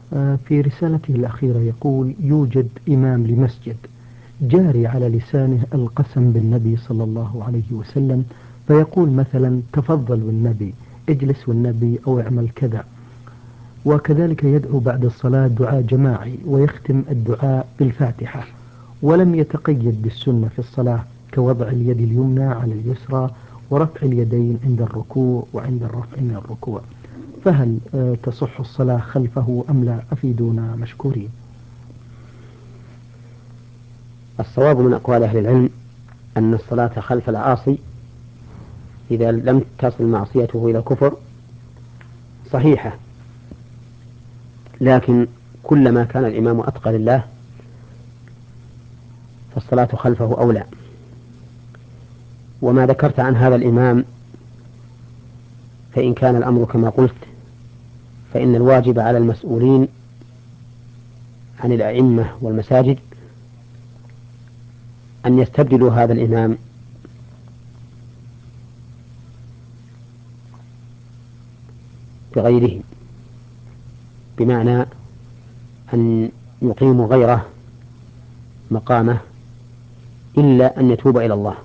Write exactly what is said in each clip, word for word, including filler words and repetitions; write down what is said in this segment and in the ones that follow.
في رسالته الأخيرة يقول: يوجد إمام لمسجد جاري على لسانه القسم بالنبي صلى الله عليه وسلم، فيقول مثلا تفضل بالنبي، اجلس والنبي، أو اعمل كذا. وكذلك يدعو بعد الصلاة دعاء جماعي ويختم الدعاء بالفاتحة، ولم يتقيد بالسنة في الصلاة كوضع اليد اليمنى على اليسرى ورفع اليدين عند الركوع وعند الرفع من الركوع. فهل آه، تصح الصلاة خلفه أم لا؟ أفيدونا مشكورين. الصواب من أقوال أهل العلم أن الصلاة خلف العاصي إذا لم تصل معصيته إلى الكفر صحيحة، لكن كلما كان الإمام أتقى لله فالصلاة خلفه أولى. وما ذكرت عن هذا الإمام فإن كان الأمر كما قلت فإن الواجب على المسؤولين عن الأئمة والمساجد أن يستبدلوا هذا الإمام بغيره، بمعنى أن يقيموا غيره مقامه إلا أن يتوب إلى الله،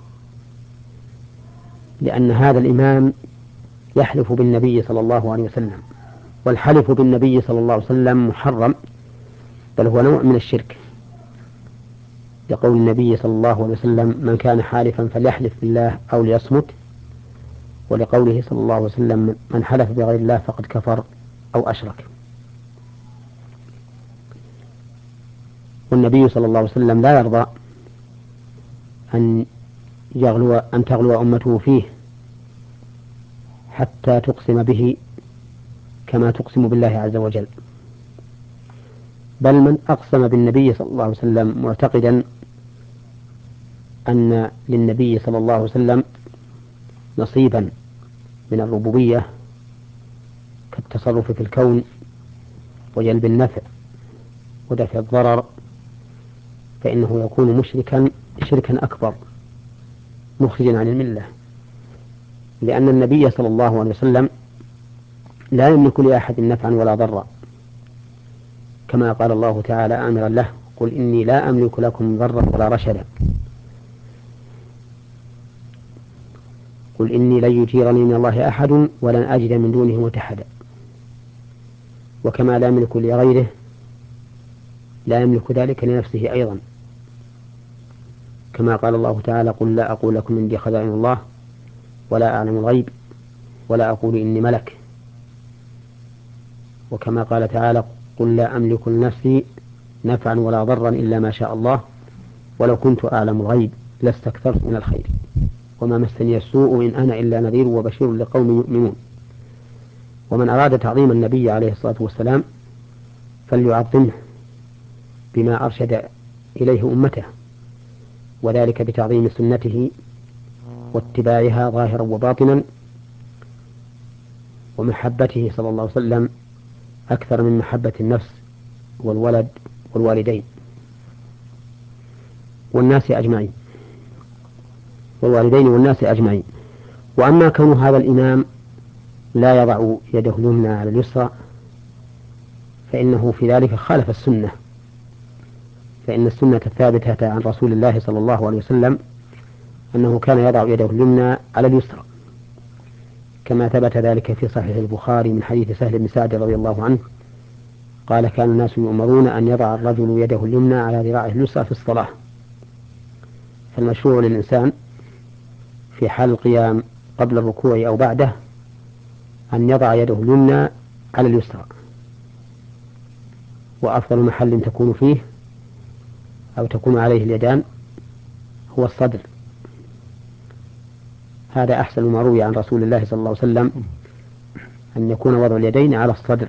لأن هذا الإمام يحلف بالنبي صلى الله عليه وسلم، والحلف بالنبي صلى الله عليه وسلم محرم، بل هو نوع من الشرك، لقول النبي صلى الله عليه وسلم: من كان حالفا فليحلف بالله أو ليصمت، ولقوله صلى الله عليه وسلم: من حلف بغير الله فقد كفر أو أشرك. والنبي صلى الله عليه وسلم لا يرضى أن يغلو أن تغلو أمته فيه حتى تقسم به كما تقسم بالله عز وجل، بل من أقسم بالنبي صلى الله عليه وسلم معتقدا أن للنبي صلى الله عليه وسلم نصيبا من الربوبية كالتصرف في الكون وجلب النفع ودفع الضرر، فإنه يكون مشركا شركا أكبر مخرجا عن الملة، لأن النبي صلى الله عليه وسلم لا يملك لأحد نفعا ولا ضرا، كما قال الله تعالى آمرا له: قل إني لا أملك لكم ضرا ولا رشدا، قل إني لن يجيرني من الله أحد ولن أجد من دونه ملتحدا. وكما لا يملك لغيره لا يملك ذلك لنفسه أيضا، كما قال الله تعالى: قل لا أقول لكم عندي خزائن الله ولا أعلم الغيب ولا أقول إني ملك. وكما قال تعالى: قل لا أملك لنفسي نفعا ولا ضرا إلا ما شاء الله ولو كنت أعلم الغيب لاستكثرت من الخير وما مسني السوء إن أنا إلا نذير وبشير لقوم يؤمنون. ومن أراد تعظيم النبي عليه الصلاة والسلام فليعظمه بما أرشد إليه أمته، وذلك بتعظيم سنته واتباعها ظاهرا وباطنا، ومحبته صلى الله عليه وسلم أكثر من محبة النفس والولد والوالدين والناس أجمعين والوالدين والناس أجمعين. وأما كون هذا الإمام لا يضع يده اليمنى على اليسرى فإنه في ذلك خالف السنة، فإن السنة الثابتة عن رسول الله صلى الله عليه وسلم أنه كان يضع يده اليمنى على اليسرى، كما ثبت ذلك في صحيح البخاري من حديث سهل بن سعد رضي الله عنه قال: كان الناس يؤمرون أن يضع الرجل يده اليمنى على ذراعه اليسرى في الصلاة. فالمشروع للإنسان في حال القيام قبل الركوع أو بعده أن يضع يده اليمنى على اليسرى، وأفضل محل تكون فيه أو تكون عليه اليدان هو الصدر، هذا أحسن ما روي عن رسول الله صلى الله عليه وسلم أن يكون وضع اليدين على الصدر.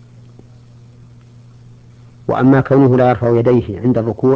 وأما كونه لا يرفع يديه عند الركوع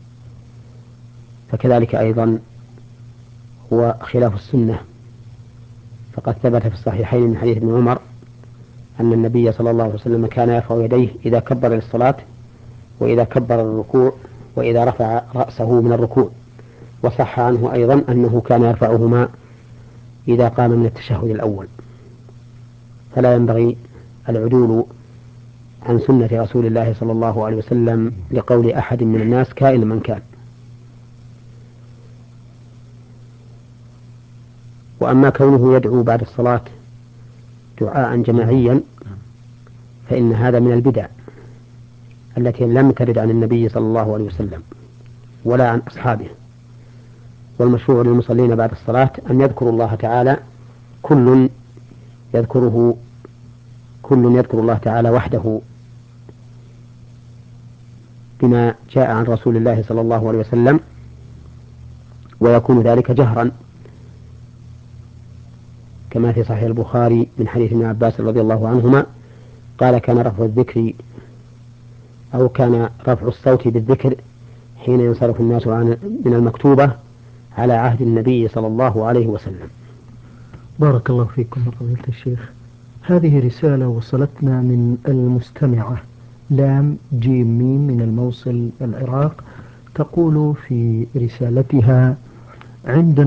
فكذلك أيضا هو خلاف السنة، فقد ثبت في الصحيحين من حديث ابن عمر أن النبي صلى الله عليه وسلم كان يرفع يديه إذا كبر للصلاة وإذا كبر الركوع وإذا رفع رأسه من الركوع. وصح عنه أيضا أنه كان يرفعهما إذا قام من التشهد الأول، فلا ينبغي العدول عن سنة رسول الله صلى الله عليه وسلم لقول أحد من الناس كائن من كان. وأما كونه يدعو بعد الصلاة دعاء جماعيا فإن هذا من البدع التي لم ترد عن النبي صلى الله عليه وسلم ولا عن أصحابه. والمشروع للمصلين بعد الصلاة أن يذكروا الله تعالى، كل يذكره كل يذكر الله تعالى وحده بما جاء عن رسول الله صلى الله عليه وسلم، ويكون ذلك جهرا كما في صحيح البخاري من حديث ابن عباس رضي الله عنهما قال كان رفع الذكر أو كان رفع الصوت بالذكر حين ينصرف الناس من المكتوبة على عهد النبي صلى الله عليه وسلم. بارك الله فيكم فضيلة الشيخ. هذه رسالة وصلتنا من المستمعة لام جيم ميم من الموصل العراق، تقول في رسالتها: عندنا